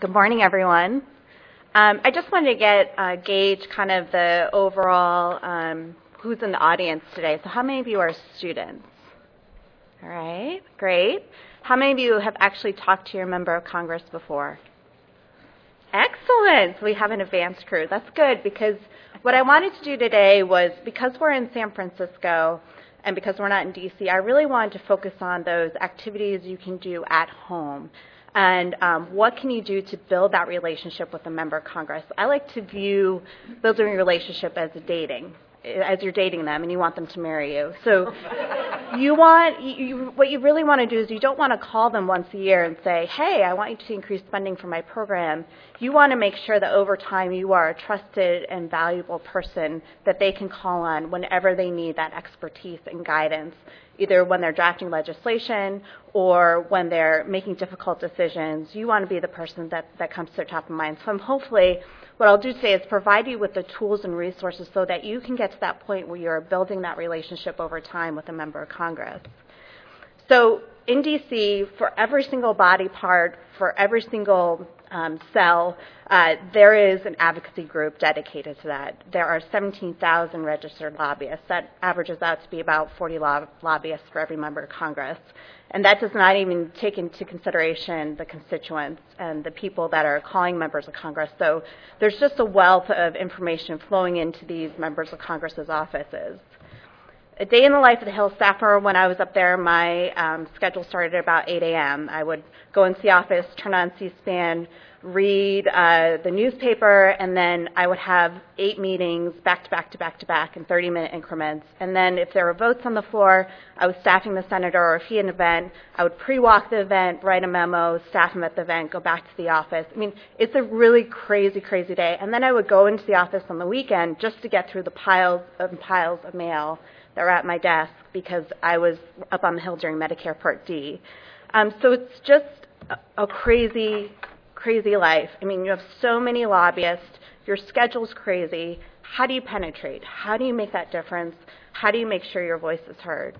Good morning, everyone. I just wanted to gauge kind of the overall who's in the audience today. So how many of you are students? All right, great. How many of you have actually talked to your member of Congress before? Excellent. So we have an advanced crew. That's good, because what I wanted to do today was, because we're in San Francisco and because we're not in DC, I really wanted to focus on those activities you can do at home. And what can you do to build that relationship with a member of Congress? I like to view building a relationship as as you're dating them and you want them to marry you. So what you really want to do is you don't want to call them once a year and say, hey, I want you to increase funding for my program. You want to make sure that over time you are a trusted and valuable person that they can call on whenever they need that expertise and guidance, either when they're drafting legislation or when they're making difficult decisions. You want to be the person that comes to their top of mind. So hopefully what I'll do today is provide you with the tools and resources so that you can get to that point where you're building that relationship over time with a member of Congress. So in DC, for every single body part, for every single cell, there is an advocacy group dedicated to that. There are 17,000 registered lobbyists. That averages out to be about 40 lobbyists for every member of Congress. And that does not even take into consideration the constituents and the people that are calling members of Congress. So there's just a wealth of information flowing into these members of Congress's offices. A day in the life of the Hill staffer, when I was up there, my schedule started at about 8 a.m. I would go into the office, turn on C-SPAN, read the newspaper, and then I would have 8 meetings back to back in 30-minute increments. And then if there were votes on the floor, I was staffing the senator, or if he had an event, I would pre-walk the event, write a memo, staff him at the event, go back to the office. I mean, it's a really crazy, crazy day. And then I would go into the office on the weekend just to get through the piles of mail that were at my desk because I was up on the Hill during Medicare Part D. So it's just a crazy life. I mean, you have so many lobbyists. Your schedule's crazy. How do you penetrate? How do you make that difference? How do you make sure your voice is heard?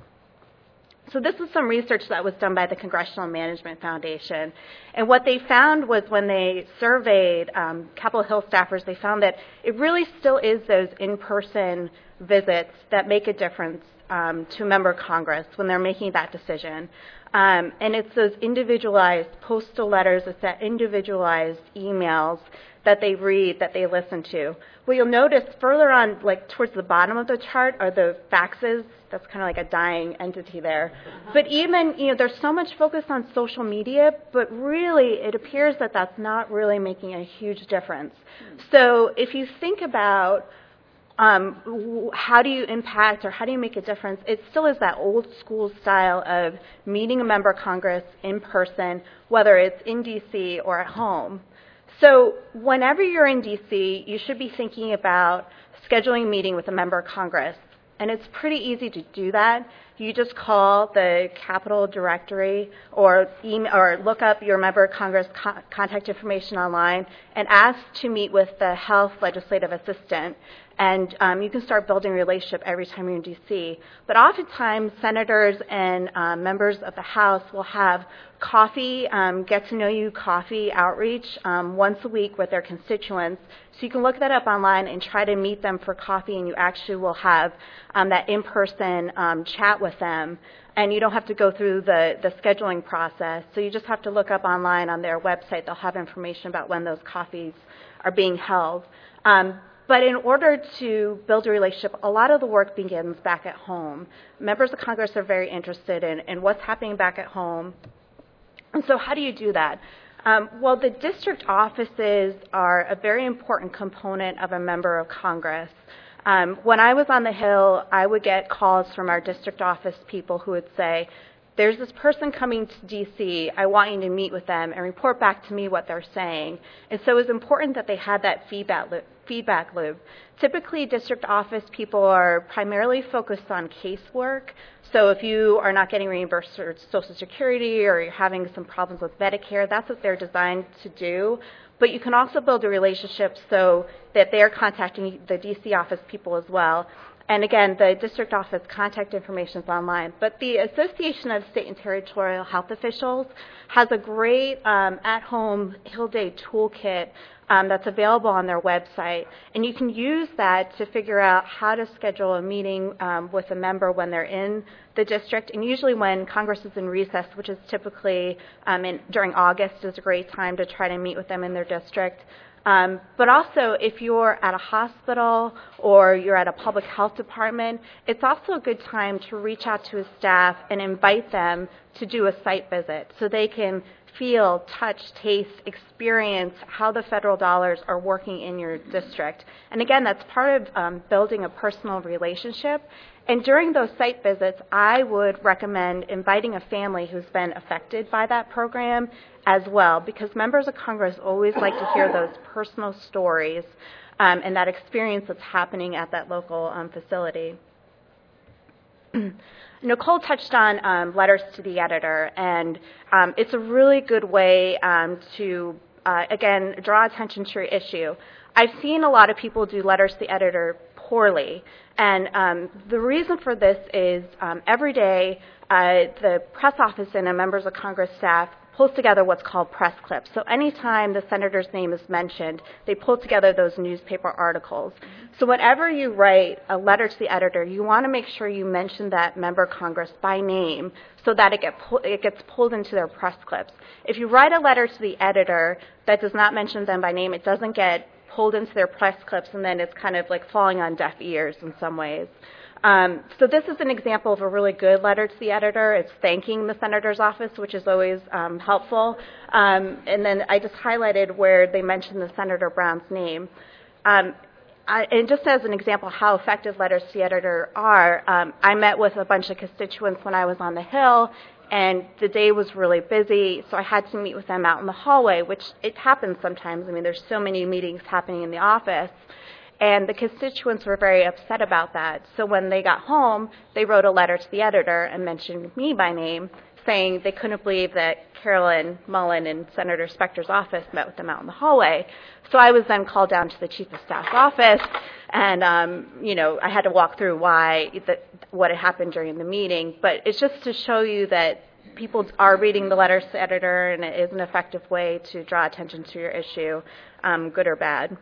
So this is some research that was done by the Congressional Management Foundation. And what they found was when they surveyed Capitol Hill staffers, they found that it really still is those in-person visits that make a difference to a member of Congress when they're making that decision. And it's those individualized postal letters, it's that individualized emails that they read, that they listen to. What you'll notice further on, like towards the bottom of the chart, are the faxes. That's kind of like a dying entity there. But even, there's so much focus on social media, but really it appears that that's not really making a huge difference. So if you think about how do you impact or how do you make a difference, it still is that old school style of meeting a member of Congress in person, whether it's in DC or at home. So whenever you're in DC, you should be thinking about scheduling a meeting with a member of Congress. And it's pretty easy to do that. You just call the Capitol directory or email, or look up your member of Congress contact information online and ask to meet with the health legislative assistant. And you can start building a relationship every time you're in D.C. But oftentimes, senators and members of the House will have coffee, get-to-know-you coffee outreach once a week with their constituents. So you can look that up online and try to meet them for coffee, and you actually will have that in-person chat with them. And you don't have to go through the scheduling process. So you just have to look up online on their website. They'll have information about when those coffees are being held. But in order to build a relationship, a lot of the work begins back at home. Members of Congress are very interested in what's happening back at home. And so how do you do that? Well, the district offices are a very important component of a member of Congress. When I was on the Hill, I would get calls from our district office people who would say, there's this person coming to D.C., I want you to meet with them and report back to me what they're saying. And so it was important that they had that feedback loop. Typically, district office people are primarily focused on casework. So if you are not getting reimbursed for Social Security or you're having some problems with Medicare, that's what they're designed to do. But you can also build a relationship so that they're contacting the D.C. office people as well. And again, the district office contact information is online. But the Association of State and Territorial Health Officials has a great at-home Hill Day toolkit that's available on their website. And you can use that to figure out how to schedule a meeting with a member when they're in the district. And usually when Congress is in recess, which is typically during August, is a great time to try to meet with them in their district. But also, if you're at a hospital or you're at a public health department, it's also a good time to reach out to a staff and invite them to do a site visit so they can feel, touch, taste, experience how the federal dollars are working in your district. And again, that's part of building a personal relationship. And during those site visits, I would recommend inviting a family who's been affected by that program as well, because members of Congress always like to hear those personal stories and that experience that's happening at that local facility. Nicole touched on letters to the editor, and it's a really good way to, again, draw attention to your issue. I've seen a lot of people do letters to the editor poorly, and the reason for this is every day the press office and a members of Congress staff pulls together what's called press clips. So anytime the senator's name is mentioned, they pull together those newspaper articles. So whenever you write a letter to the editor, you want to make sure you mention that member of Congress by name so that it gets pulled into their press clips. If you write a letter to the editor that does not mention them by name, it doesn't get pulled into their press clips, and then it's kind of like falling on deaf ears in some ways. So this is an example of a really good letter to the editor. It's thanking the senator's office, which is always helpful. And then I just highlighted where they mentioned the Senator Brown's name. And just as an example how effective letters to the editor are, I met with a bunch of constituents when I was on the Hill, and the day was really busy, so I had to meet with them out in the hallway, which it happens sometimes. I mean, there's so many meetings happening in the office. And the constituents were very upset about that. So when they got home, they wrote a letter to the editor and mentioned me by name, saying they couldn't believe that Carolyn Mullen in Senator Specter's office met with them out in the hallway. So I was then called down to the Chief of Staff's office, and I had to walk through what had happened during the meeting. But it's just to show you that people are reading the letters to the editor, and it is an effective way to draw attention to your issue, good or bad.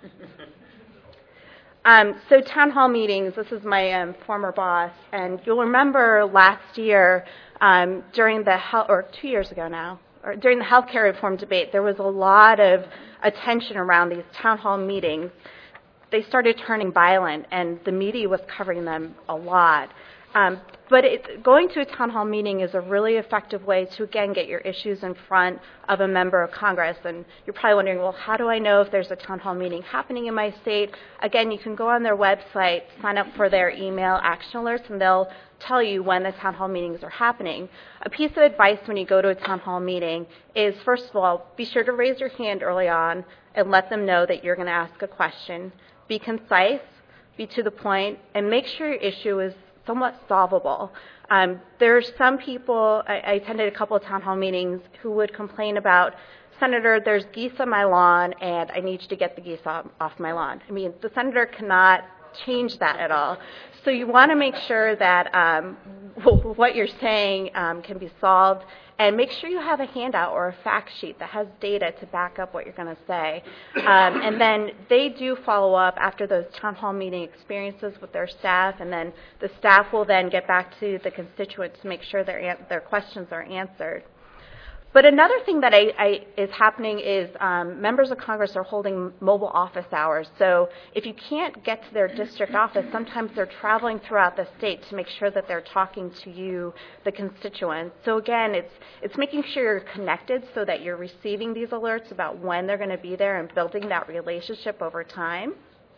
So town hall meetings, this is my former boss, and you'll remember last year during the 2 years ago now, or during the health care reform debate, there was a lot of attention around these town hall meetings. They started turning violent, and the media was covering them a lot. But going to a town hall meeting is a really effective way to, again, get your issues in front of a member of Congress. And you're probably wondering, well, how do I know if there's a town hall meeting happening in my state? Again, you can go on their website, sign up for their email action alerts, and they'll tell you when the town hall meetings are happening. A piece of advice when you go to a town hall meeting is, first of all, be sure to raise your hand early on and let them know that you're going to ask a question. Be concise, be to the point, and make sure your issue is somewhat solvable. There's some people, I attended a couple of town hall meetings, who would complain about, Senator, there's geese on my lawn, and I need you to get the geese off my lawn. I mean, the senator cannot change that at all. So you want to make sure that what you're saying can be solved, and make sure you have a handout or a fact sheet that has data to back up what you're going to say. And then they do follow up after those town hall meeting experiences with their staff, and then the staff will then get back to the constituents to make sure their questions are answered. But another thing that is happening is members of Congress are holding mobile office hours. So if you can't get to their district office, sometimes they're traveling throughout the state to make sure that they're talking to you, the constituents. So again, it's making sure you're connected so that you're receiving these alerts about when they're going to be there and building that relationship over time.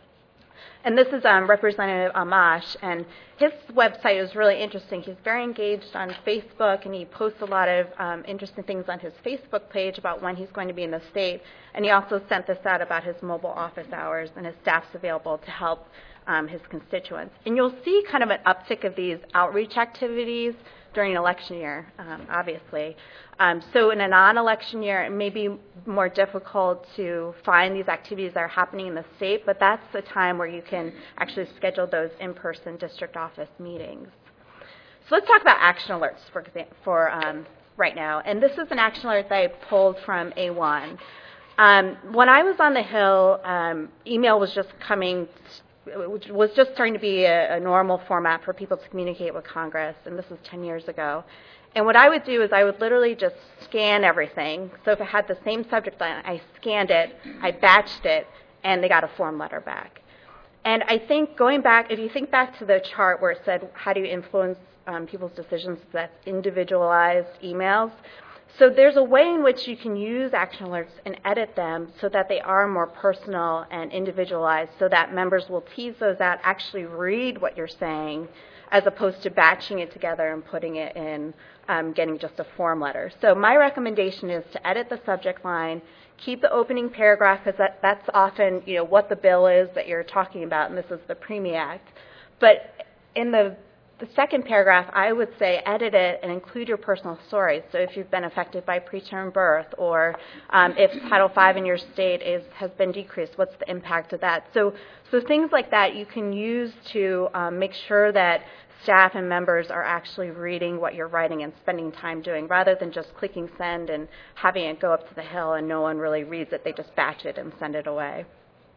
And this is Representative Amash, and his website is really interesting. He's very engaged on Facebook, and he posts a lot of interesting things on his Facebook page about when he's going to be in the state. And he also sent this out about his mobile office hours, and his staff's available to help his constituents. And you'll see kind of an uptick of these outreach activities during an election year, obviously. So in a non-election year, it may be more difficult to find these activities that are happening in the state, but that's the time where you can actually schedule those in-person district office meetings. So let's talk about action alerts for right now. And this is an action alert that I pulled from A1. When I was on the Hill, email was just starting to be a normal format for people to communicate with Congress, and this was 10 years ago. And what I would do is I would literally just scan everything. So if it had the same subject line, I scanned it, I batched it, and they got a form letter back. And I think going back, if you think back to the chart where it said, how do you influence people's decisions, that's individualized emails. So there's a way in which you can use action alerts and edit them so that they are more personal and individualized, so that members will tease those out, actually read what you're saying, as opposed to batching it together and putting it in, getting just a form letter. So my recommendation is to edit the subject line, keep the opening paragraph, because that's often what the bill is that you're talking about, and this is the PREMIE Act. But in the second paragraph, I would say edit it and include your personal stories. So if you've been affected by preterm birth, or if Title V in your state has been decreased, what's the impact of that? So things like that you can use to make sure that staff and members are actually reading what you're writing and spending time doing, rather than just clicking send and having it go up to the Hill and no one really reads it. They just batch it and send it away.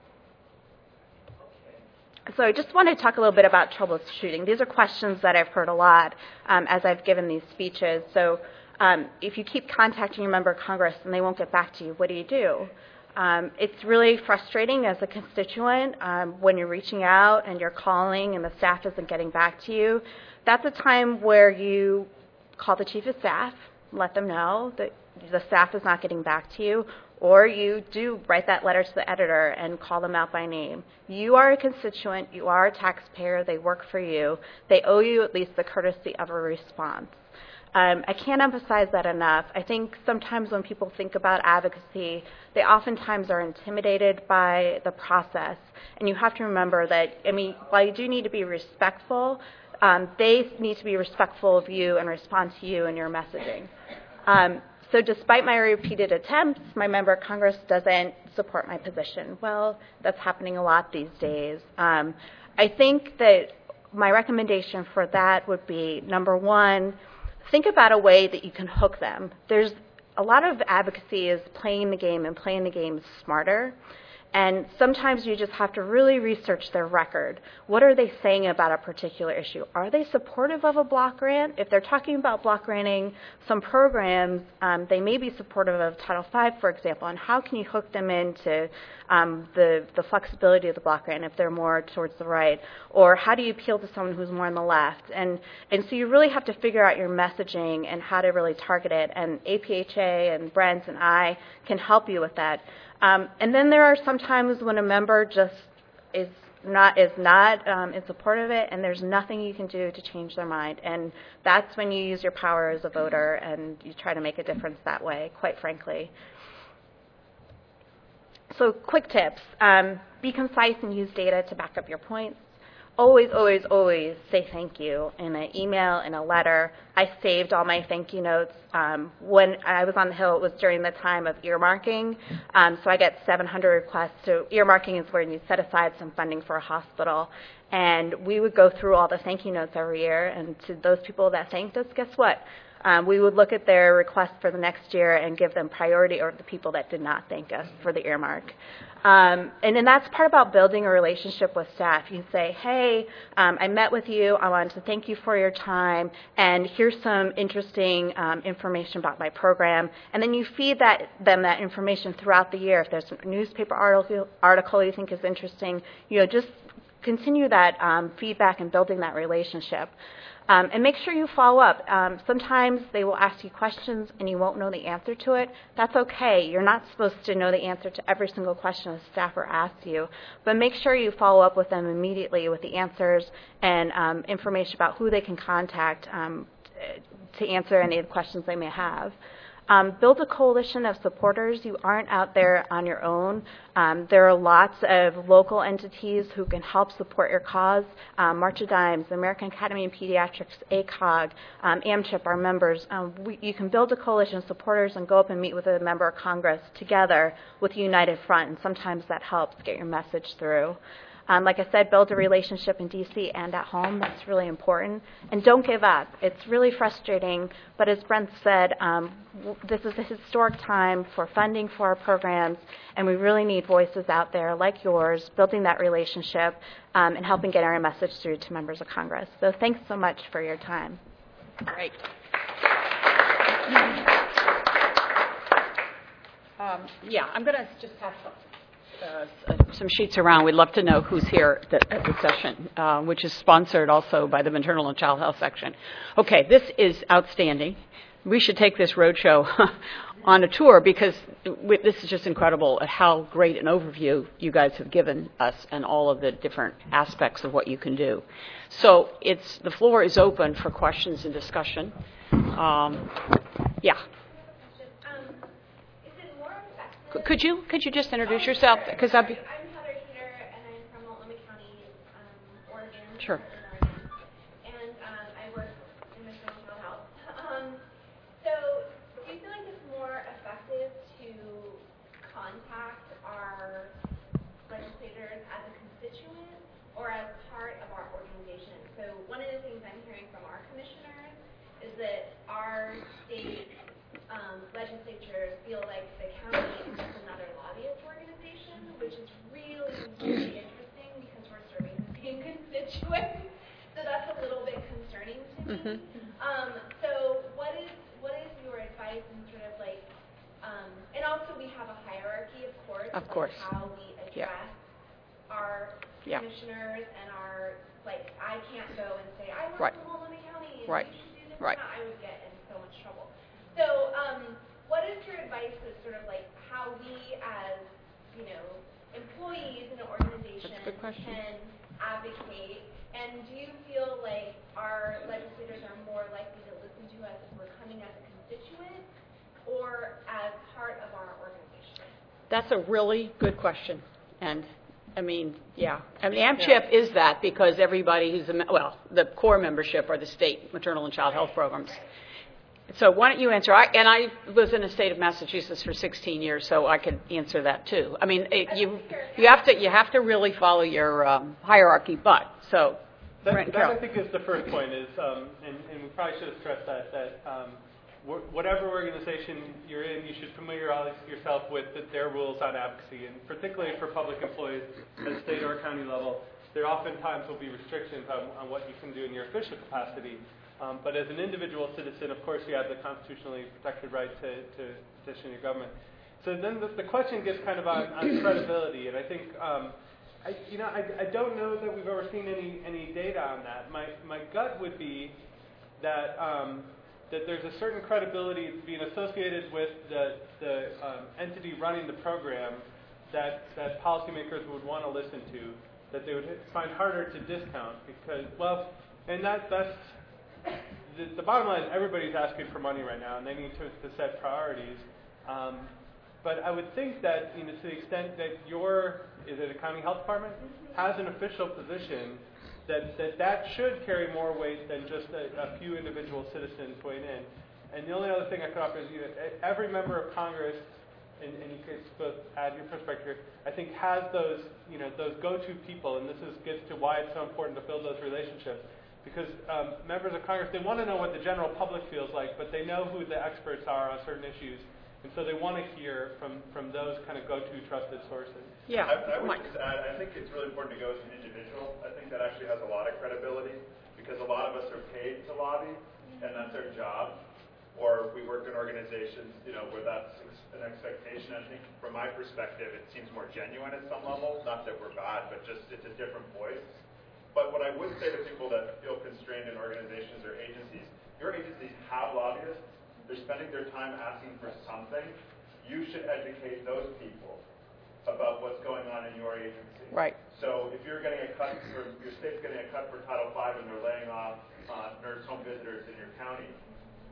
So I just want to talk a little bit about troubleshooting. These are questions that I've heard a lot as I've given these speeches. So if you keep contacting your member of Congress and they won't get back to you, what do you do? It's really frustrating as a constituent when you're reaching out and you're calling and the staff isn't getting back to you. That's a time where you call the chief of staff, let them know that the staff is not getting back to you, or you do write that letter to the editor and call them out by name. You are a constituent, you are a taxpayer, they work for you, they owe you at least the courtesy of a response. I can't emphasize that enough. I think sometimes when people think about advocacy, they oftentimes are intimidated by the process. And you have to remember that, while you do need to be respectful, they need to be respectful of you and respond to you and your messaging. So despite my repeated attempts, my member of Congress doesn't support my position. Well, that's happening a lot these days. I think that my recommendation for that would be, number one, think about a way that you can hook them. There's a lot of advocacy is playing the game, and playing the game smarter. And sometimes you just have to really research their record. What are they saying about a particular issue? Are they supportive of a block grant? If they're talking about block granting some programs, they may be supportive of Title V, for example. And how can you hook them into the flexibility of the block grant if they're more towards the right? Or how do you appeal to someone who's more on the left? And so you really have to figure out your messaging and how to really target it. And APHA and Brent and I can help you with that. And then there are some times when a member just is not in support of it, and there's nothing you can do to change their mind. And that's when you use your power as a voter and you try to make a difference that way, quite frankly. So quick tips. Be concise and use data to back up your points. Always, always, always say thank you in an email, in a letter. I saved all my thank you notes. When I was on the Hill, it was during the time of earmarking. So I get 700 requests. So earmarking is where you set aside some funding for a hospital. And we would go through all the thank you notes every year. And to those people that thanked us, guess what? We would look at their request for the next year and give them priority over the people that did not thank us for the earmark. And then that's part about building a relationship with staff. You say, hey, I met with you. I wanted to thank you for your time. And here's some interesting information about my program. And then you feed them that information throughout the year. If there's a newspaper article you think is interesting, just continue that feedback and building that relationship. And make sure you follow up. Sometimes they will ask you questions and you won't know the answer to it. That's okay. You're not supposed to know the answer to every single question a staffer asks you. But make sure you follow up with them immediately with the answers and information about who they can contact to answer any of the questions they may have. Build a coalition of supporters. You aren't out there on your own. There are lots of local entities who can help support your cause. March of Dimes, the American Academy of Pediatrics, ACOG, AMCHIP, our members. You can build a coalition of supporters and go up and meet with a member of Congress together with a united front, and sometimes that helps get your message through. Like I said, build a relationship in D.C. and at home. That's really important. And don't give up. It's really frustrating, but as Brent said, this is a historic time for funding for our programs, and we really need voices out there like yours building that relationship and helping get our message through to members of Congress. So thanks so much for your time. Great. I'm going to just pass some sheets around. We'd love to know who's here at the session, which is sponsored also by the Maternal and Child Health section. Okay, this is outstanding. We should take this roadshow on a tour because this is just incredible at how great an overview you guys have given us and all of the different aspects of what you can do. So the floor is open for questions and discussion. Could you just introduce yourself? Because I'm Heather Heater, and I'm from Multnomah County, Oregon. Sure. And I work in maternal child health. So, do you feel like it's more effective to contact our legislators as a constituent or as part of our organization? So, one of the things I'm hearing from our commissioners is that our state legislatures feel like the county is just another lobbyist organization, which is really, really interesting because we're serving the same constituents. So that's a little bit concerning to me. So what is your advice in sort of like, and also we have a hierarchy, of course, how we address our commissioners and our, like, I can't go and say, I work from Multnomah County and you should do this and that. I would get in so much trouble. So, what is your advice as sort of like how we as, employees in an organization can advocate? And do you feel like our legislators are more likely to listen to us if we're coming as a constituent or as part of our organization? That's a really good question. And AMCHIP is that because everybody who's, the core membership are the state maternal and child health programs. So why don't you answer? I was in the state of Massachusetts for 16 years, so I could answer that too. I mean, you have to really follow your hierarchy. But so that I think is the first point is, and we probably should have stressed that whatever organization you're in, you should familiarize yourself with their rules on advocacy, and particularly for public employees at the state or county level, there oftentimes will be restrictions on what you can do in your official capacity. But as an individual citizen, of course, you have the constitutionally protected right to petition your government. So then the question gets kind of on credibility, and I think I don't know that we've ever seen any data on that. My gut would be that that there's a certain credibility being associated with the entity running the program that policymakers would want to listen to, that they would find harder to discount because, and that's the bottom line is everybody's asking for money right now, and they need to set priorities. But I would think that, to the extent that is it a county health department, has an official position, that should carry more weight than just a few individual citizens weighing in. And the only other thing I could offer is every member of Congress, and you could both add your perspective, I think has those go-to people, and this gets to why it's so important to build those relationships. Because members of Congress, they want to know what the general public feels like, but they know who the experts are on certain issues. And so they want to hear from those kind of go-to trusted sources. Yeah. I would just add, I think it's really important to go as an individual. I think that actually has a lot of credibility because a lot of us are paid to lobby, and that's our job. Or we work in organizations, where that's an expectation. I think from my perspective, it seems more genuine at some level. Not that we're bad, but just it's a different voice. But what I would say to people that feel constrained in organizations or agencies, your agencies have lobbyists. They're spending their time asking for something. You should educate those people about what's going on in your agency. Right. So if you're getting a cut your state's getting a cut for Title V and they're laying off nurse home visitors in your county,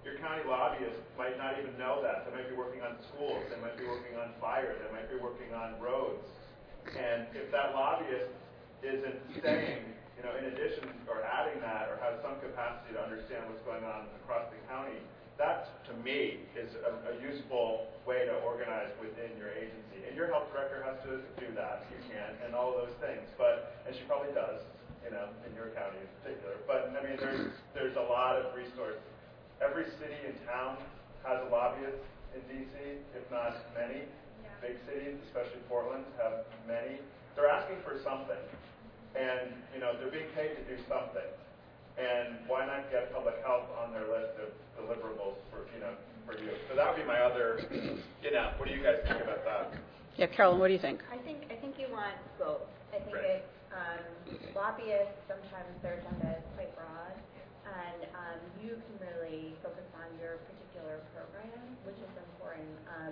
Your county lobbyists might not even know that. They might be working on schools. They might be working on fire. They might be working on roads. And if that lobbyist isn't saying, in addition or adding that or has some capacity to understand what's going on across the county, that, to me, is a useful way to organize within your agency. And your health director has to do that, if you can, and all of those things. And she probably does, in your county in particular. But, I mean, there's a lot of resources. Every city and town has a lobbyist in D.C., if not many. Yeah. Big cities, especially Portland, have many. They're asking for something. And, they're being paid to do something. And why not get public health on their list of deliverables for you? So that would be my other, what do you guys think about that? Yeah, Carolyn, what do you think? I think you want both. I think right. Lobbyists, sometimes their agenda is quite broad, and you can really focus on your particular program, which is important.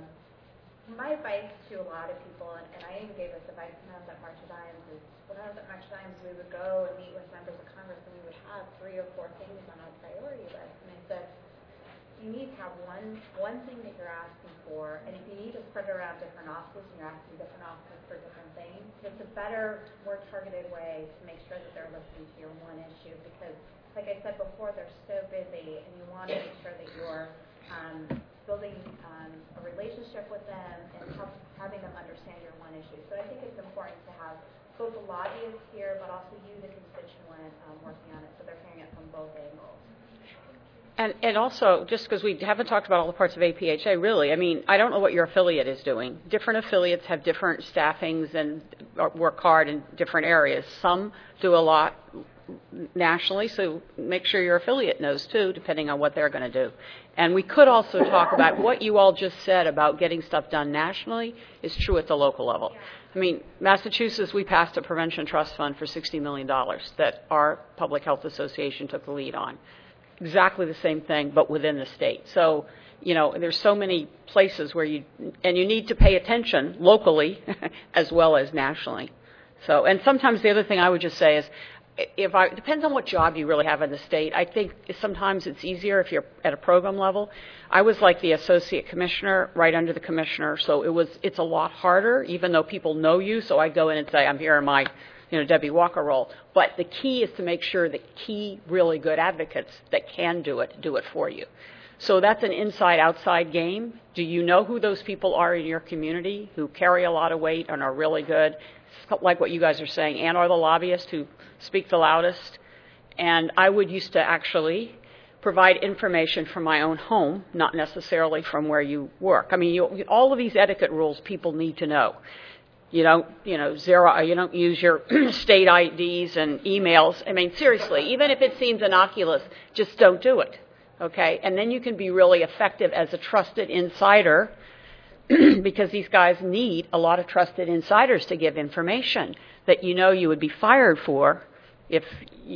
My advice to a lot of people, and I even gave this advice when I was at March of Dimes, is when I was at March of Dimes, we would go and meet with members of Congress, and we would have 3 or 4 things on our priority list. And I said, you need to have one thing that you're asking for, and if you need to spread it around different offices, and you're asking different offices for different things, it's a better, more targeted way to make sure that they're listening to your one issue. Because, like I said before, they're so busy, and you want to make sure that you're building a relationship with them and having them understand your one issue. So I think it's important to have both the lobbyists here, but also you, the constituent, working on it, so they're hearing it from both angles. And also, just because we haven't talked about all the parts of APHA, really, I mean, I don't know what your affiliate is doing. Different affiliates have different staffings and work hard in different areas. Some do a lot nationally, so make sure your affiliate knows too, depending on what they're going to do. And we could also talk about what you all just said about getting stuff done nationally is true at the local level. I mean, Massachusetts, we passed a prevention trust fund for $60 million that our Public Health Association took the lead on. Exactly the same thing, but within the state. So, there's so many places where you need to pay attention locally as well as nationally. So, and sometimes the other thing I would just say is, it depends on what job you really have in the state. I think sometimes it's easier if you're at a program level. I was like the associate commissioner right under the commissioner, so it's a lot harder, even though people know you. So I go in and say, I'm here in my Debbie Walker role. But the key is to make sure that key, really good advocates that can do it for you. So that's an inside-outside game. Do you know who those people are in your community who carry a lot of weight and are really good? Like what you guys are saying, and are the lobbyists who speak the loudest. And I used to actually provide information from my own home, not necessarily from where you work. I mean, all of these etiquette rules people need to know. You don't use your state IDs and emails. I mean, seriously, even if it seems innocuous, just don't do it, okay? And then you can be really effective as a trusted insider because these guys need a lot of trusted insiders to give information that you would be fired for if,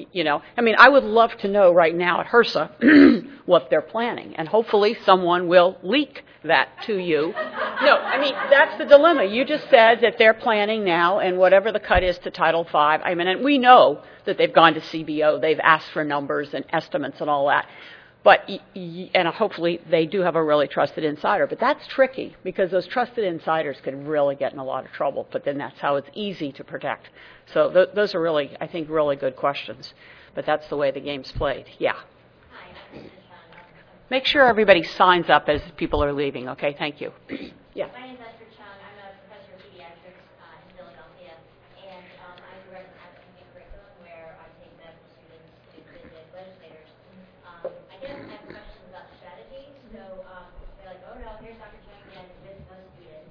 I mean, I would love to know right now at HRSA what they're planning, and hopefully someone will leak that to you. No, I mean, that's the dilemma. You just said that they're planning now, and whatever the cut is to Title V, I mean, and we know that they've gone to CBO, they've asked for numbers and estimates and all that. But, and hopefully they do have a really trusted insider. But that's tricky because those trusted insiders can really get in a lot of trouble. But then that's how it's easy to protect. So those are really, I think, really good questions. But that's the way the game's played. Yeah. Hi, Make sure everybody signs up as people are leaving. Okay, thank you. Yeah. My name is Esther Chung. I'm a professor of pediatrics in Philadelphia. And I direct an advocacy curriculum where I take medical students to visit legislators. I get have questions about strategy, so they're like, oh no, here's Dr. Chung again, this must do it.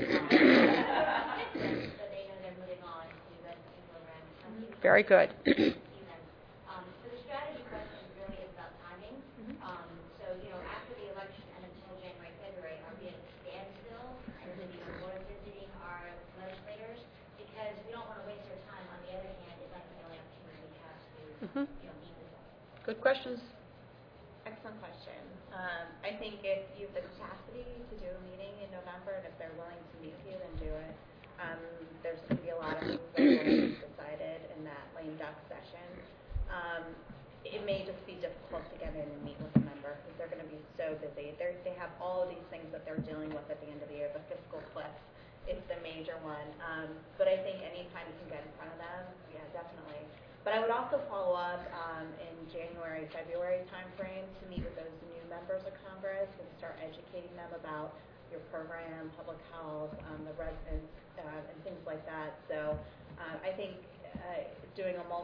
So they know they're moving on to the program. Very good. So the strategy question really is about timing. So, after the election and until January, February, are we at a standstill and then more visiting our legislators? Because we don't want to waste our time. On the other hand, it might be the only opportunity we have to, meet with them. Good questions. Excellent question. I think if you have the capacity to do a meeting in November, and if they're willing to meet with you, then do it. There's going to be a lot of things that will be decided in that lame duck session. It may just be difficult to get in and meet with a member because they're going to be obviously. They have all of these things that they're dealing with at the end of the year. The fiscal cliff is the major one. But I think anytime you can get in front of them, yeah, definitely. But I would also follow up in January, February timeframe to meet with those new members of Congress and start educating them about your program, public health, the residents, and things like that. So I think doing a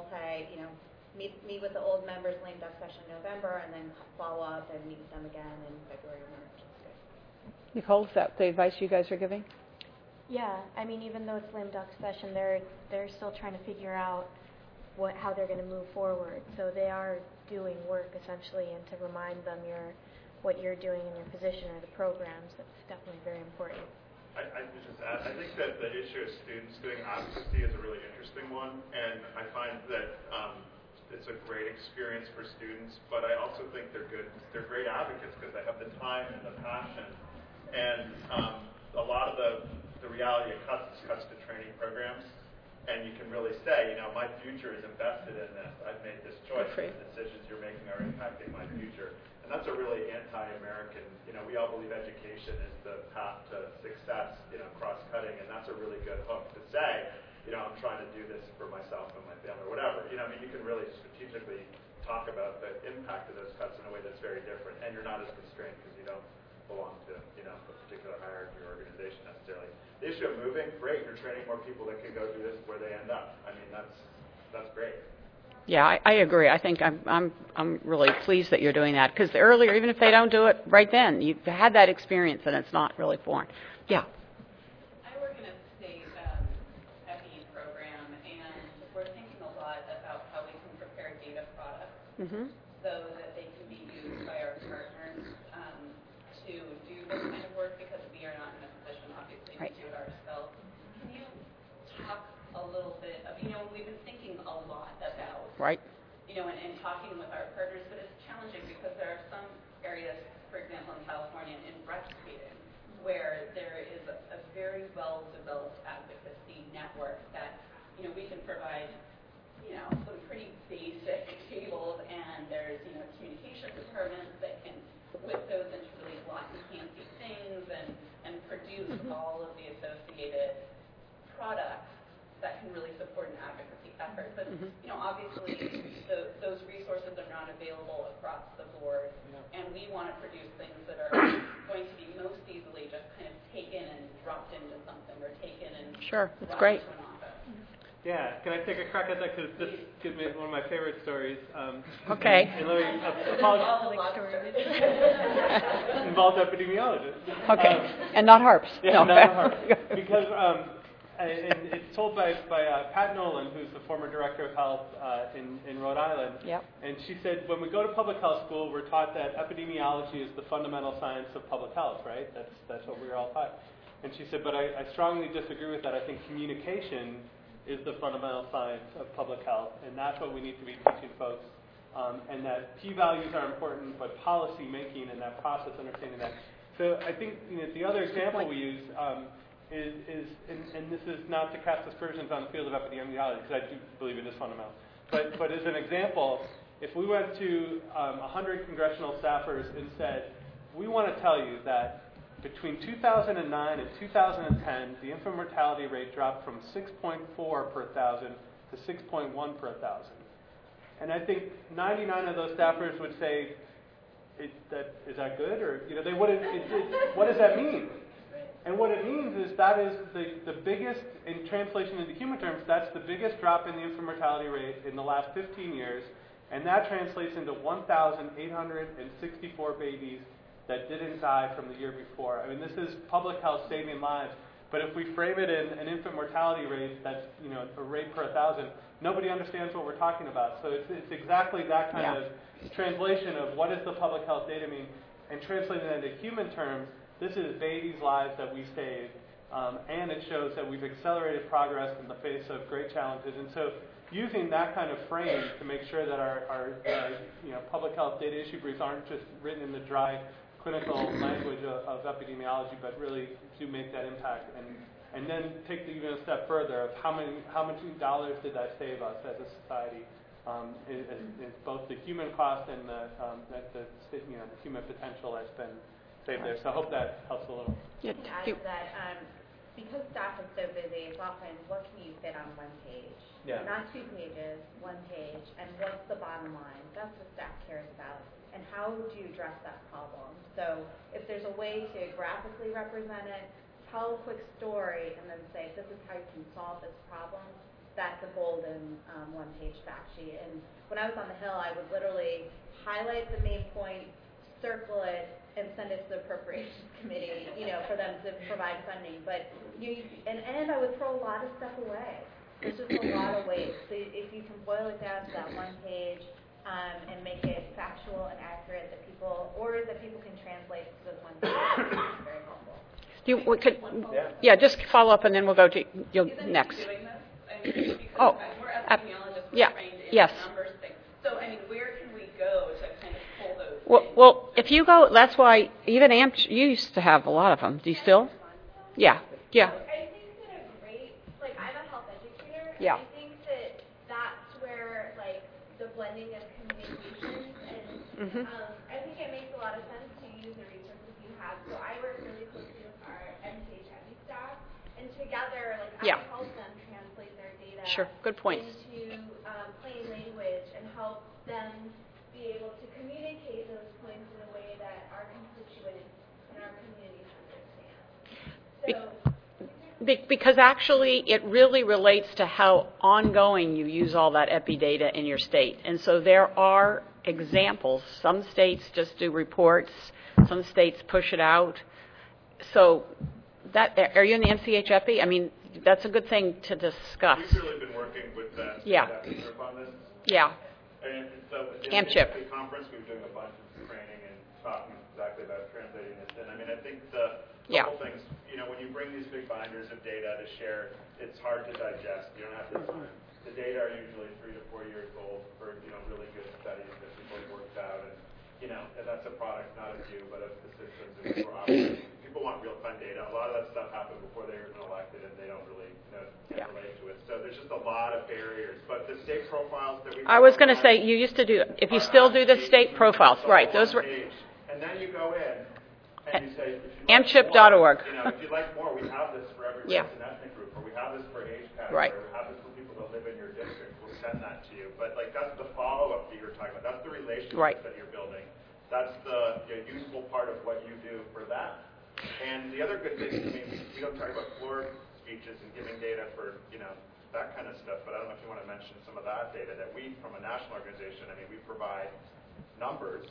meet with the old members lame duck session in November, and then follow up and meet with them again in February or March. That's good. Nicole, is that the advice you guys are giving? Yeah, I mean, even though it's lame duck session, they're still trying to figure out how they're going to move forward. So they are doing work essentially, and to remind them what you're doing in your position or the programs, that's definitely very important. I would just add, I think that the issue of students doing advocacy is a really interesting one, and I find that it's a great experience for students, but I also think they're great advocates because they have the time and the passion, and a lot of the reality of cuts to training programs. And you can really say, my future is invested in this. I've made this choice. The decisions you're making are impacting my future. And that's a really anti-American, we all believe education is the path to success, cross-cutting, and that's a really good hook to say, I'm trying to do this for myself and my family, or whatever. You can really strategically talk about the impact of those cuts in a way that's very different, and you're not as constrained because you don't belong to, a particular hierarchy or organization necessarily. The issue of moving, great. You're training more people that can go do this where they end up. I mean, that's great. Yeah, I agree. I think I'm really pleased that you're doing that because earlier, even if they don't do it right then, you've had that experience and it's not really foreign. Yeah. I work in a state FE program, and we're thinking a lot about how we can prepare data products so that they can be used by our partners to do this kind of work because we are not in a position, obviously, to do it ourselves. Can you talk a little bit of, we've been thinking a lot about, and talking with our partners, but it's challenging because there are some areas, for example, in California, in breastfeeding, where there is a very well-developed advocacy network that, we can provide, some pretty basic tables, and there's, communication departments that can whip those into really lot-enhancing things and produce all of the associated products that can really support an advocacy effort. But, obviously, those resources are not available across the board, and we want to produce things that are going to be most easily just kind of taken and dropped into something or taken and Sure, that's great. into an office. Yeah, can I take a crack at that? Because this gives me one of my favorite stories. Okay. And let me apologize. Involved epidemiologists. Okay, and not harps. Yeah, No. not harps. Because and it's told by Pat Nolan, who's the former director of health in Rhode Island. Yep. And she said, when we go to public health school, we're taught that epidemiology is the fundamental science of public health, right? That's what we're all taught. And she said, but I strongly disagree with that. I think communication is the fundamental science of public health, and that's what we need to be teaching folks. And that p-values are important, but policy making and that process, understanding that. So I think the other example we use is and this is not to cast aspersions on the field of epidemiology, because I do believe it is fundamental. But as an example, if we went to 100 congressional staffers and said, we want to tell you that between 2009 and 2010, the infant mortality rate dropped from 6.4 per 1,000 to 6.1 per 1,000. And I think 99 of those staffers would say, is that good? Or they wouldn't. What does that mean? And what it means is that is the biggest, in translation into human terms, that's the biggest drop in the infant mortality rate in the last 15 years, and that translates into 1,864 babies that didn't die from the year before. I mean, this is public health saving lives. But if we frame it in an infant mortality rate that's a rate per 1,000, nobody understands what we're talking about. So it's exactly that kind of translation of what does the public health data mean, and translating that into human terms. This is babies' lives that we saved, and it shows that we've accelerated progress in the face of great challenges. And so, using that kind of frame to make sure that our public health data issue briefs aren't just written in the dry clinical language of epidemiology, but really do make that impact, and then take it even a step further of how many dollars did that save us as a society, is both the human cost and the human potential that's been saved there. So I hope that helps a little. Yeah, to add to that, because staff is so busy, it's often what can you fit on one page? Yeah. Not 2 pages, 1 page, and what's the bottom line? That's what staff cares about. And how do you address that problem? So if there's a way to graphically represent it, tell a quick story, and then say, this is how you can solve this problem, that's a golden 1-page fact sheet. And when I was on the Hill, I would literally highlight the main point, circle it, and send it to the appropriations committee, for them to provide funding. But and I would throw a lot of stuff away. There's just a lot of waste. So if you can boil it down to that 1 page and make it factual and accurate, that people can translate to this 1 page, it's very helpful. Just follow up, and then we'll go to you next. Doing this? I mean, because we're epidemiologists, we're trained in numbers things. So, I mean, where can we go to kind of pull those things? Well, if you go, that's why even you used to have a lot of them. Do you still? Yeah. I think that a great, I'm a health educator, and Yeah. I think that that's where, the blending of communications and I think it makes a lot of sense to use the resources you have. So I work really closely with our MTH EPI staff, and together, I help them translate their data Good point. into plain language and help them be able to communicate those points in a way that our constituents and our communities understand. So, Because actually, it really relates to how ongoing you use all that epi data in your state. And so there are examples. Some states just do reports. Some states push it out. So are you in the MCH EPI? I mean, that's a good thing to discuss. We've really been working with that group on this. Yeah. And so in AMCHIP. the conference, we've been doing a bunch of training and talking exactly about translating this in. I mean, I think the couple things, when you bring these big binders of data to share, it's hard to digest. You don't have the time. The data are usually 3 to 4 years old for, really good studies that people have worked out. And that's a product not of you, but of the systems that people are operating. People want real-time data. A lot of that stuff happened before they were even elected, and they don't really can't relate to it. So there's just a lot of barriers. But the state profiles that we I was going to say, you used to do, if you still do the state profiles, right, those were... And then you go in, and you say, AMCHIP.org. If you'd like more, we have this for every race and ethnic group, or we have this for age category, or we have this for people that live in your district. We'll send that to you. But that's the follow-up that you're talking about. That's the relationship that you're building. That's the useful part of what you do for that. And the other good thing, we don't talk about floor speeches and giving data for, that kind of stuff, but I don't know if you want to mention some of that data that we, from a national organization, we provide numbers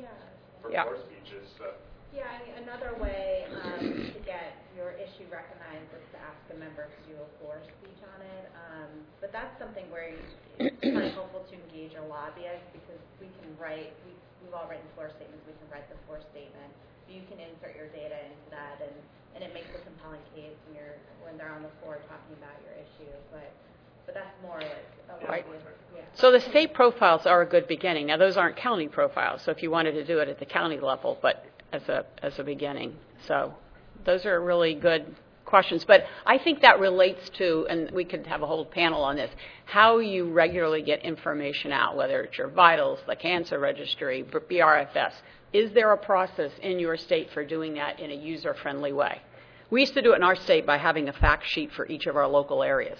for floor speeches. So. Yeah, another way to get your issue recognized is to ask a member to do a floor speech on it. But that's something where it's kind of helpful to engage a lobbyist, because we can write, we've all written floor statements, we can write the floor statement. You can insert your data into that, and it makes a compelling case when they're on the floor talking about your issue. But that's more a lobbyist. Yeah. So the state profiles are a good beginning. Now, those aren't county profiles, so if you wanted to do it at the county level, but as a beginning. So those are really good questions. But I think that relates to, and we could have a whole panel on this, how you regularly get information out, whether it's your vitals, the cancer registry, BRFS. Is there a process in your state for doing that in a user-friendly way? We used to do it in our state by having a fact sheet for each of our local areas,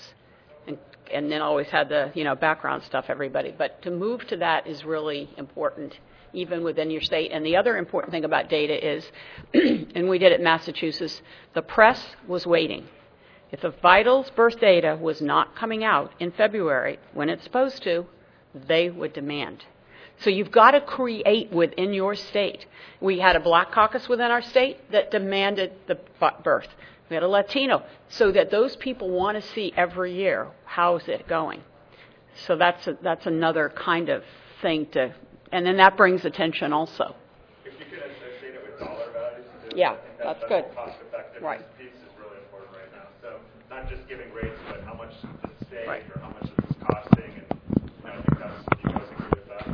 and then always had the background stuff, everybody. But to move to that is really important, even within your state. And the other important thing about data is, and we did it in Massachusetts, the press was waiting. If the vitals birth data was not coming out in February when it's supposed to, they would demand. So you've got to create within your state. We had a Black caucus within our state that demanded the birth. We had a Latino, so that those people want to see every year, how's it going? So that's another kind of thing to, and then that brings attention also. If you could associate it with dollar values, yeah, I think that's good. Cost effective piece is really important right now. So not just giving rates, but how much does it stay, or how much is this costing, and I think that's, you guys agree with that?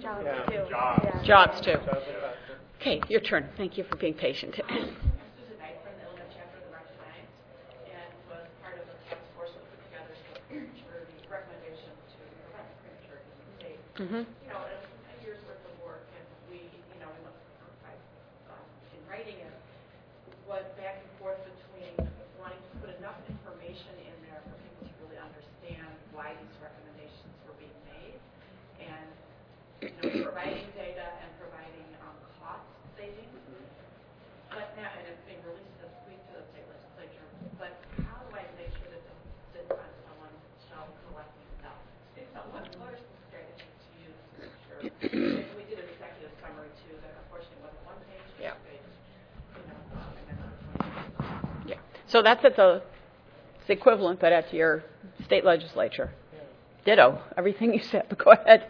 Jobs too. Okay, your turn. Thank you for being patient. Susan Knight from the Illinois chapter of the March Times, and was part of a task force that put together the recommendations to prevent premature Mm-hmm. you know, a year's worth of work, and we, you know, in writing it, was back and forth between wanting to put enough information in there for people to really understand why these recommendations were being made, and, you know, providing data and providing cost savings. But now, and it's being released this week to the state legislature, but how do I make sure that it doesn't sit on someone's shelf collecting stuff? What are some strategies to use to make sure? And we did an executive summary too that unfortunately wasn't one page, two page, you know, and then another 20 pages. Yeah. So that's at it's the equivalent, but at your state legislature. Yeah. Ditto. Everything you said. But go ahead.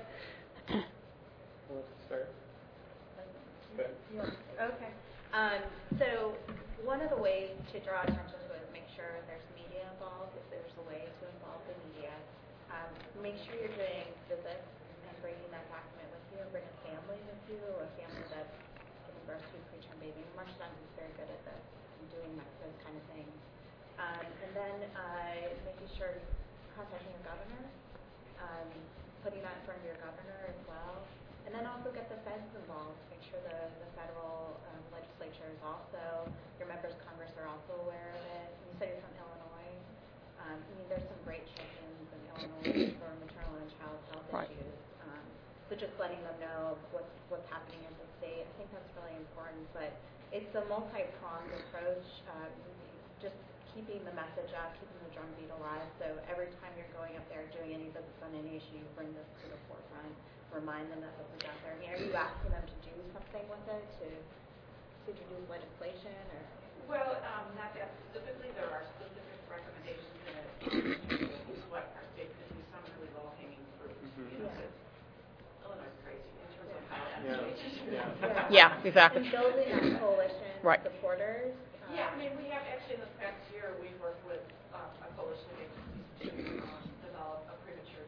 Okay. So one of the ways to draw attention to is make sure there's media involved. If there's a way to involve the media, make sure you're doing visits and bringing that document with you, or bring a family with you, or a family that's giving birth to a preterm baby. Marcia Dunn is very good at this, doing those kind of things. And then making sure contacting your governor, putting that in front of your governor as well. And then also get the feds involved. Make sure the federal legislature is also, your members of Congress are also aware of it. You said you're from Illinois. I mean, there's some great champions in Illinois for maternal and child health issues. So just letting them know what's happening in the state, I think that's really important. But it's a multi-pronged approach. Just keeping the message out, keeping the drumbeat alive. So every time you're going up there doing any visits on any issue, you bring this to the forefront. Remind them that this is out there. I mean, are you asking them to do something with it, to introduce legislation, or? Well, not that specifically. There are specific recommendations in it. What our state could do some really low-hanging fruit. You know, Illinois is crazy in terms of how Yeah, exactly. And building that coalition of supporters. Yeah, I mean, we have actually in this past year we've worked with a coalition of agencies to develop a premature,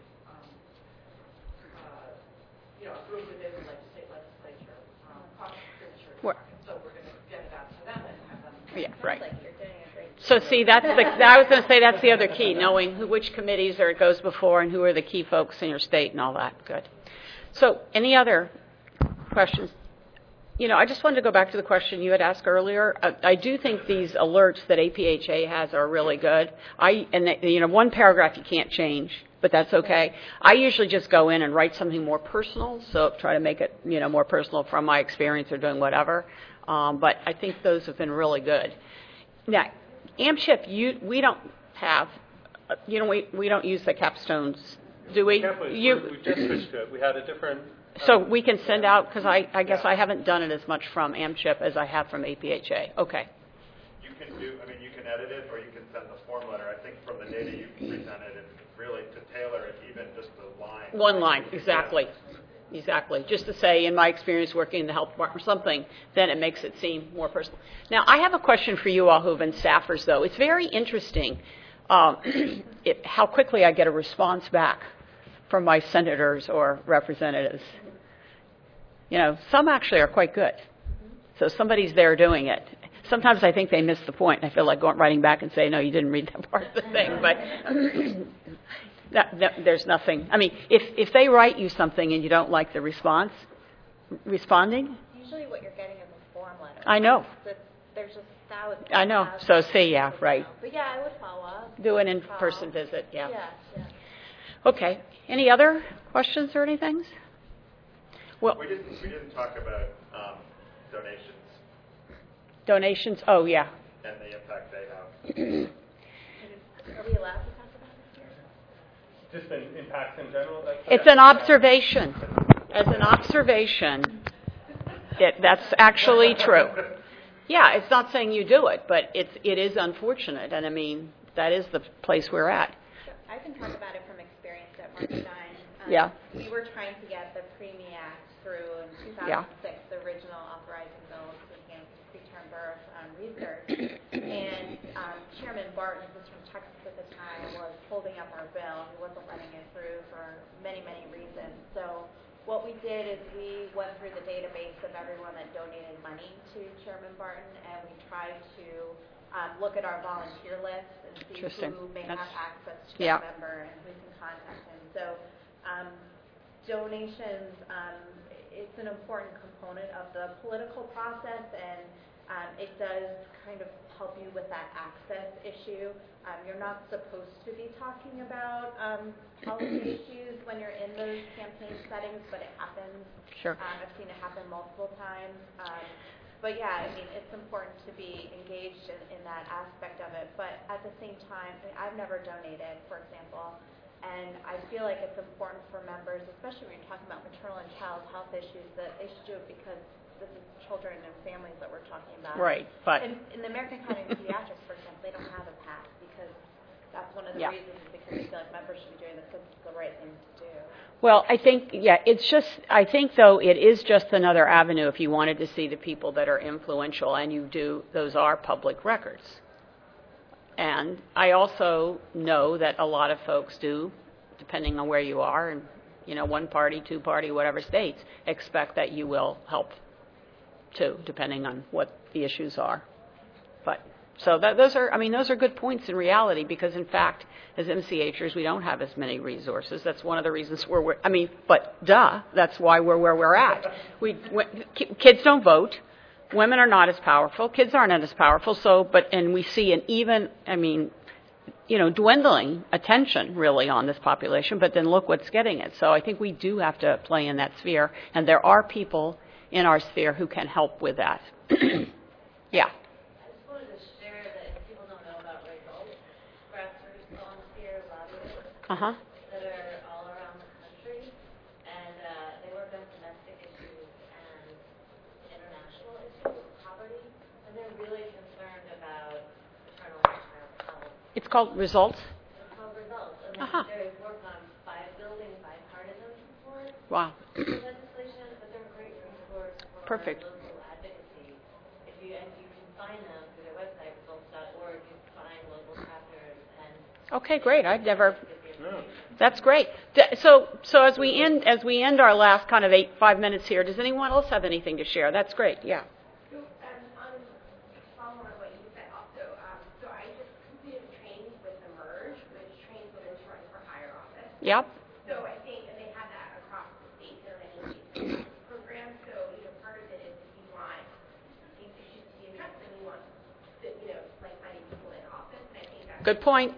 you know, a group within the state legislature, called premature. So we're going to get it out to them and have them. Yeah, right. Like you're doing a great So see, I was going to say that's the other key, knowing which committees it goes before and who are the key folks in your state and all that. Good. So any other questions? You know, I just wanted to go back to the question you had asked earlier. I do think these alerts that APHA has are really good. One paragraph you can't change, but that's okay. I usually just go in and write something more personal, so try to make it, more personal from my experience or doing whatever. But I think those have been really good. Now, AMCHIP, we don't have, we don't use the capstones, do we? We just switched to it. We had a different. So we can send out, because I guess I haven't done it as much from AMCHIP as I have from APHA. Okay. You can edit it, or you can send the form letter. I think from the data you presented, it's really to tailor it, even just the line. One line, exactly. Exactly. Just to say, in my experience working in the health department or something, then it makes it seem more personal. Now, I have a question for you all who have been staffers, though. It's very interesting how quickly I get a response back from my senators or representatives. Some actually are quite good. So somebody's there doing it. Sometimes I think they miss the point. I feel like writing back and say, no, you didn't read that part of the thing. But there's nothing. I mean, if they write you something and you don't like the response, responding? Usually what you're getting is a form letter. I know. There's just thousands. I know. So say, yeah, right. But yeah, I would follow up. Do an in-person visit, yeah. Yeah. Okay. Any other questions or anything? Well, we didn't talk about donations. Donations? Oh, yeah. And the impact they have. Are we allowed to talk about this here? Just an impacts in general? It's an observation. As an observation, that's actually true. Yeah, it's not saying you do it, but it is unfortunate. And, I mean, that is the place we're at. So I can talk about it from experience at Marcia Stein. Yeah. We were trying to get the PREMIE Act through in 2006, the original authorizing bill to enhance preterm birth research. And Chairman Barton, who was from Texas at the time, was holding up our bill. He wasn't letting it through for many, many reasons. So what we did is we went through the database of everyone that donated money to Chairman Barton, and we tried to look at our volunteer list and see who may have access to that member and who can contact him. So donations, it's an important component of the political process, and it does kind of help you with that access issue. You're not supposed to be talking about policy issues when you're in those campaign settings, but it happens. Sure. I've seen it happen multiple times. But yeah, I mean, it's important to be engaged in that aspect of it. But at the same time, I've never donated, for example, and I feel like it's important for members, especially when you're talking about maternal and child health issues, that they should do it because this is children and families that we're talking about. Right, but In the American Academy of Pediatrics, for example, they don't have a PAC because that's one of the reasons, is because they feel like members should be doing this because it's the right thing to do. well, I think, I think, though, it is just another avenue if you wanted to see the people that are influential, and those are public records. And I also know that a lot of folks do, depending on where you are, and, one party, two party, whatever states, expect that you will help, too, depending on what the issues are. But, so those are good points in reality, because, in fact, as MCHers, we don't have as many resources. That's one of the reasons that's why we're where we're at. Kids don't vote. Women are not as powerful. Kids aren't as powerful. And we see dwindling attention really on this population, but then look what's getting it. So I think we do have to play in that sphere, and there are people in our sphere who can help with that. Yeah. I just wanted to share that if people don't know about Results, grassroots volunteer lobbyists that are all around the country, and they work on domestic issues and international issues, poverty, and they're really concerned about maternal and child health. It's called Results? It's called Results, and they work on building bipartisan support. Wow. Legislation, but they're a great resource for Perfect. local advocacy. You can find them through their website, results.org. You can find local chapters and. Okay, great. That's great. So as we end our last kind of 5 minutes here, does anyone else have anything to share? That's great. Yeah. So, following on what you said also, so I just completed a training with Emerge, which trains women to run for higher office. Yep. So I think, and they have that across the state, there are many programs. So, part of it is if you want these issues to be addressed, and you want, like-minded people in office. And I think that's Good point.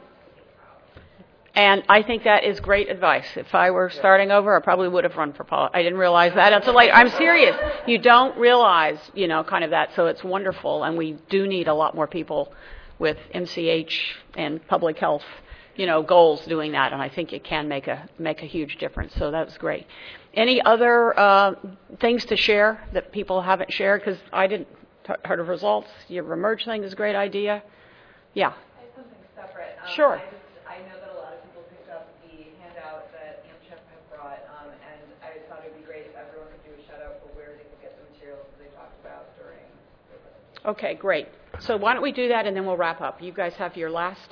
And I think that is great advice. If I were starting over, I probably would have run for politics. I didn't realize that until later. I'm serious. You don't realize, kind of that. So it's wonderful. And we do need a lot more people with MCH and public health, goals doing that. And I think it can make a huge difference. So that was great. Any other things to share that people haven't shared? Because I didn't heard of Results. Your Emerge thing is a great idea. Yeah. I have something separate. Sure. I know that a lot of people picked up the handout that AmChip had brought, and I thought it would be great if everyone could do a shout-out for where they could get the materials that they talked about during the presentation. Okay, great. So why don't we do that, and then we'll wrap up. You guys have your last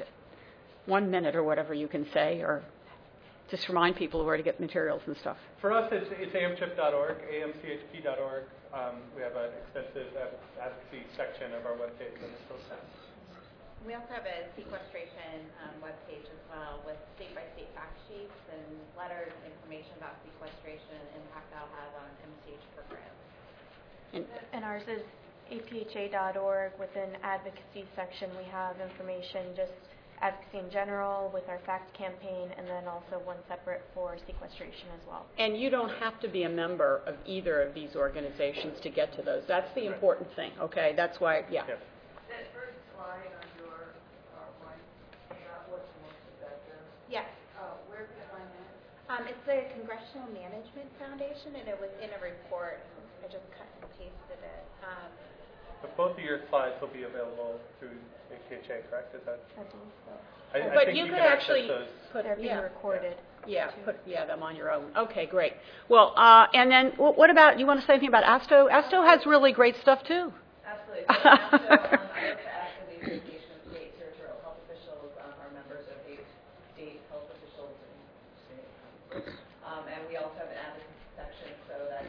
1 minute or whatever you can say, or just remind people where to get materials and stuff. For us, it's amchip.org, amchp.org. We have an extensive advocacy section of our webpage that is posted. We also have a sequestration webpage as well with state-by-state fact sheets and letters and information about sequestration and impact that'll have on MCH programs. And ours is apha.org. Within advocacy section, we have information, just advocacy in general with our fact campaign, and then also one separate for sequestration as well. And you don't have to be a member of either of these organizations to get to those. That's the important thing, okay? That's why, yeah. Yes. That first slide on your PowerPoint, what's the most effective? Yes. Where can I find that? It's the Congressional Management Foundation, and it was in a report. I just cut and pasted it. But both of your slides will be available through APHA, correct? Is that? I believe so. I But think you could can actually access those. put, They're being recorded. Yeah, put them on your own. Okay, great. Well, and then what about, you want to say anything about ASTO? ASTO has really great stuff, too. Absolutely. So ASTO, I work for ASTO, the Association of State Territorial Health Officials, are members of 8 state health officials and state and we also have an advocacy section, so that's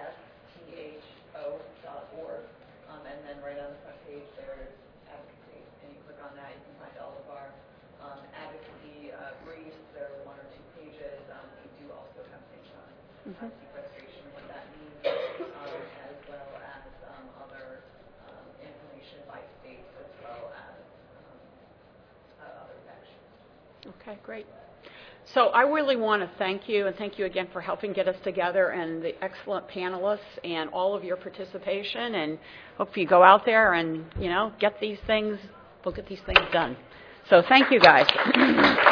astho.org, and then right on the front page there's advocacy, and you click on that, you can find all of our advocacy briefs. There are 1 or 2 pages. We do also have things on sequestration, what that means, as well as other information by states, as well as other sections. Okay, great. So I really want to thank you, and thank you again for helping get us together, and the excellent panelists and all of your participation, and hope you go out there and, get these things, we'll get these things done. So thank you, guys.